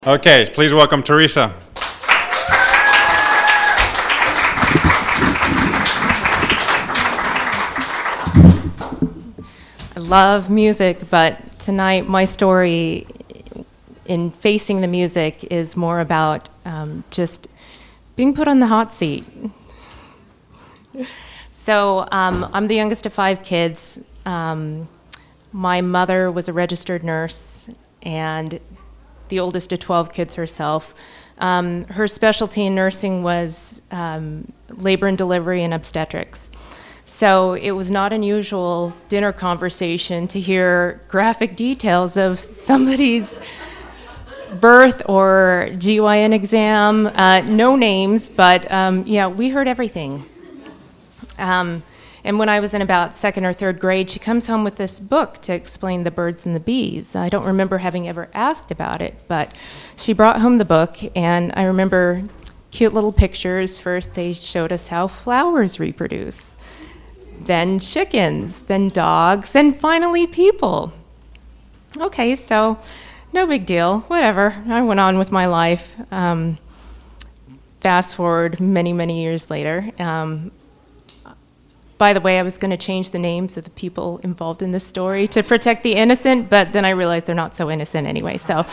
Okay, please welcome Teresa. I love music, but tonight my story in facing the music is more about just being put on the hot seat. So I'm the youngest of 5 kids. My mother was a registered nurse and the oldest of 12 kids herself. Her specialty in nursing was labor and delivery and obstetrics. So it was not unusual dinner conversation to hear graphic details of somebody's birth or GYN exam, no names, but yeah, we heard everything. And when I was in about 2nd or 3rd grade, she comes home with this book to explain the birds and the bees. I don't remember having ever asked about it, but she brought home the book, and I remember cute little pictures. First, they showed us how flowers reproduce, then chickens, then dogs, and finally people. Okay, so no big deal, whatever. I went on with my life. Fast forward many, many years later. By the way, I was going to change the names of the people involved in this story to protect the innocent, but then I realized they're not so innocent anyway. So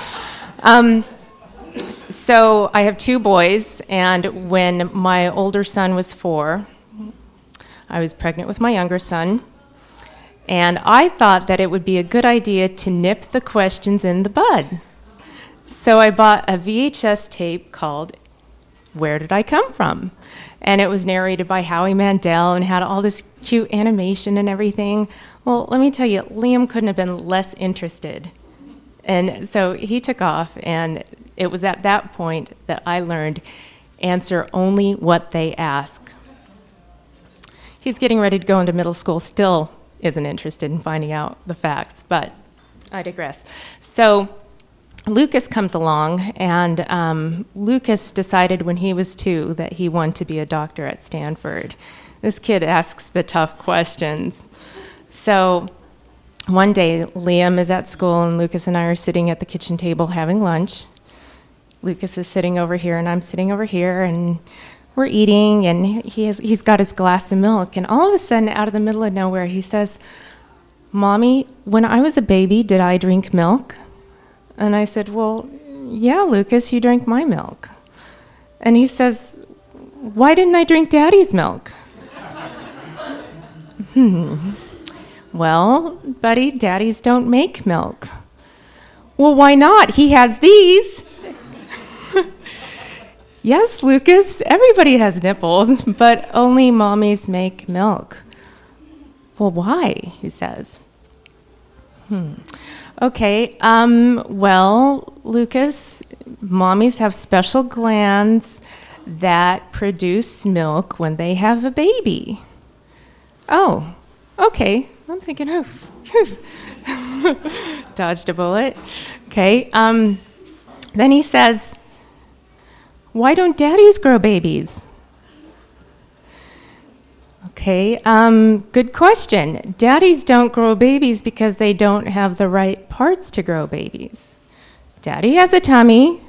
I have 2 boys, and when my older son was 4, I was pregnant with my younger son, and I thought that it would be a good idea to nip the questions in the bud. So I bought a VHS tape called Where Did I Come From? And it was narrated by Howie Mandel and had all this cute animation and everything. Well, let me tell you, Liam couldn't have been less interested. And so he took off, and it was at that point that I learned, answer only what they ask. He's getting ready to go into middle school, still isn't interested in finding out the facts, but I digress. So Lucas comes along, and Lucas decided when he was 2 that he wanted to be a doctor at Stanford. This kid asks the tough questions. So one day, Liam is at school, and Lucas and I are sitting at the kitchen table having lunch. Lucas is sitting over here, and I'm sitting over here, and we're eating, and he's got his glass of milk, and all of a sudden, out of the middle of nowhere, he says, "Mommy, when I was a baby, did I drink milk?" And I said, "Well, yeah, Lucas, you drank my milk." And he says, "Why didn't I drink Daddy's milk?" "Well, buddy, Daddies don't make milk." "Well, why not? He has these." "Yes, Lucas, everybody has nipples, but only mommies make milk." "Well, why?" he says. Okay, well, Lucas, mommies have special glands that produce milk when they have a baby. "Oh, okay." I'm thinking, oh, dodged a bullet. Okay, then he says, "Why don't daddies grow babies?" Okay, good question. Daddies don't grow babies because they don't have the right parts to grow babies. Daddy has a tummy.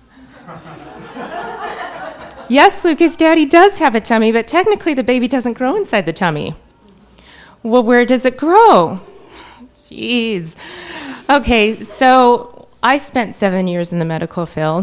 Yes, Lucas, Daddy does have a tummy, but technically the baby doesn't grow inside the tummy. Well, where does it grow? Jeez. Okay, so I spent 7 years in the medical field.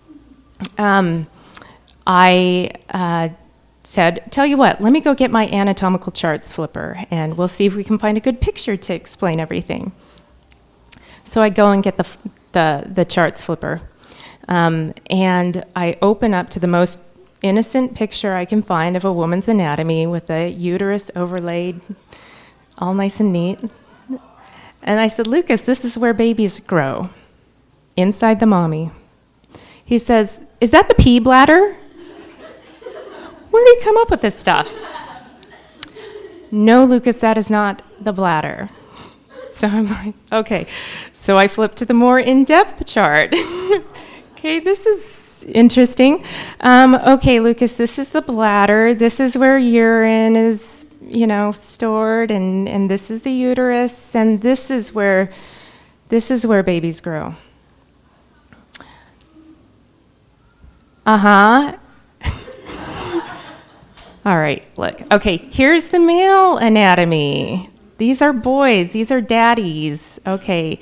I said, "Tell you what, let me go get my anatomical charts flipper, and we'll see if we can find a good picture to explain everything." So I go and get the charts flipper, and I open up to the most innocent picture I can find of a woman's anatomy with a uterus overlaid, all nice and neat. And I said, "Lucas, this is where babies grow, inside the mommy." He says, "Is that the pee bladder? Where do you come up with this stuff?" "No, Lucas, that is not the bladder." So I'm like, okay. So I flip to the more in-depth chart. Okay, this is interesting. Okay, Lucas, this is the bladder. This is where urine is, stored, and this is the uterus, and this is where babies grow. Uh-huh. All right, look. Okay, here's the male anatomy. These are boys. These are daddies. Okay.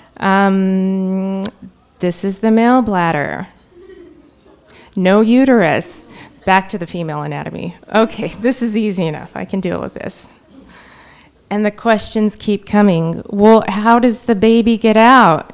This is the male bladder. No uterus. Back to the female anatomy. Okay, this is easy enough. I can deal with this. And the questions keep coming. Well, how does the baby get out?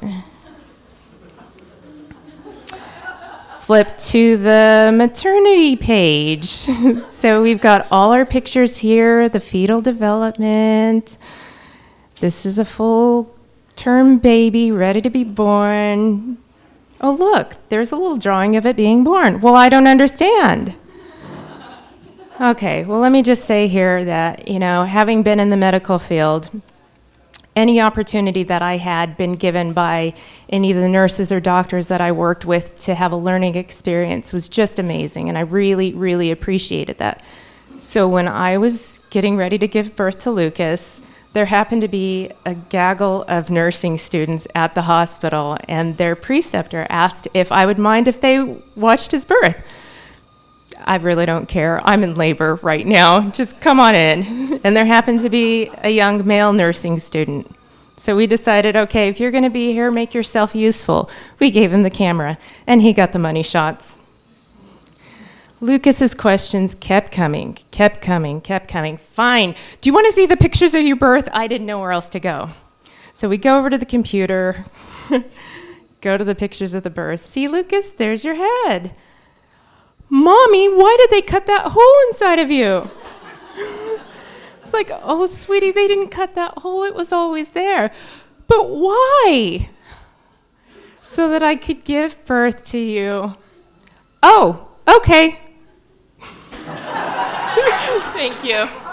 Flip to the maternity page. So we've got all our pictures here, the fetal development. This is a full-term baby ready to be born. Oh, look, there's a little drawing of it being born. Well, I don't understand. Okay, well, let me just say here that, having been in the medical field, any opportunity that I had been given by any of the nurses or doctors that I worked with to have a learning experience was just amazing, and I really, really appreciated that. So when I was getting ready to give birth to Lucas, there happened to be a gaggle of nursing students at the hospital, and their preceptor asked if I would mind if they watched his birth. I really don't care. I'm in labor right now. Just come on in. And there happened to be a young male nursing student. So we decided, okay, if you're going to be here, make yourself useful. We gave him the camera, and he got the money shots. Lucas's questions kept coming. Fine. Do you want to see the pictures of your birth? I didn't know where else to go. So we go over to the computer, go to the pictures of the birth. See, Lucas, there's your head. Mommy, why did they cut that hole inside of you? It's like, oh, sweetie, they didn't cut that hole. It was always there. But why? So that I could give birth to you. Oh, okay. Thank you.